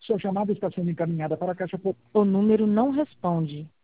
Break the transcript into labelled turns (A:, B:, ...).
A: Sua chamada está sendo encaminhada para a caixa postal.
B: O número não responde.